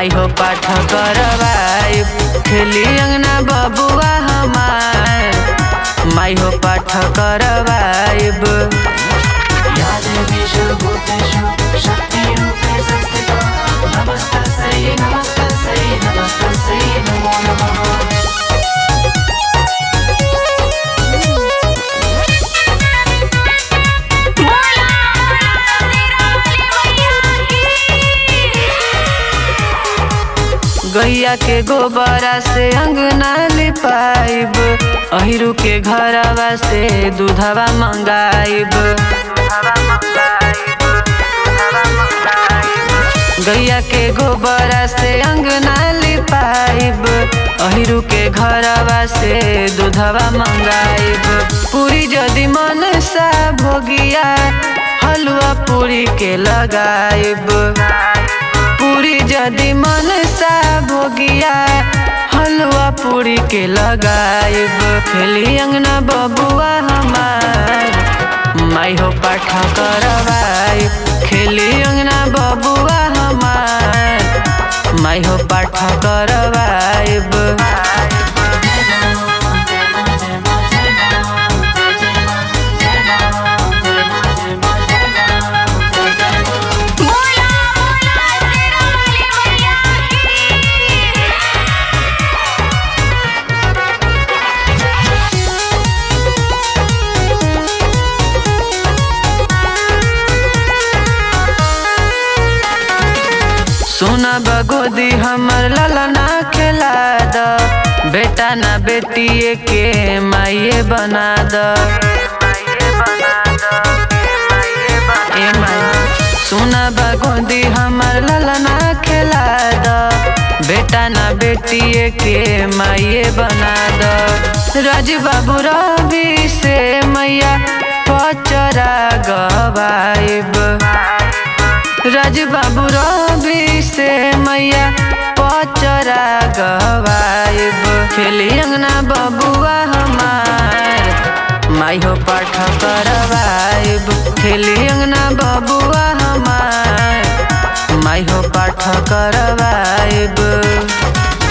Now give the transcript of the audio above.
माई हो पाठ करवाइब खेली अंगना बबुआ हमार माई हो पाठ करवाइब। गैया के गोबरा से अंगना लिपाइब अहिरू के घरवा से दूधवा मंगाइब। गैया के गोबरा से अंगना लिपाइब अहिरू के घरवा से दूधवा मंगाइब। पूरी जदि मन सा भोगिया हलवा पूरी के लगाइब। पूरी जदि मन सा भोगिया हलवा पूरी के लगाइब खेली अंगना बबुआ हमार माई हो पाठ करवाइब खेली अंगना बबुआ हमार माई हो पाठ करवाइब। सोना बगोदी हमर ललना खिला द बेटा ना बेटिए के माइए बना द। सोना बगोदी हमर ललना खिला द बेटा ना बेटिए के माइए बना द। राज बाबू रवि से मैया पचरा गवाइब। राज बाबू रवि से मैया पचरा गवाइब खेली अंगना बबुआ हमार माई हो पाठ करवाइब खेली अंगना बबुआ हमार माई हो पाठ करवाइब।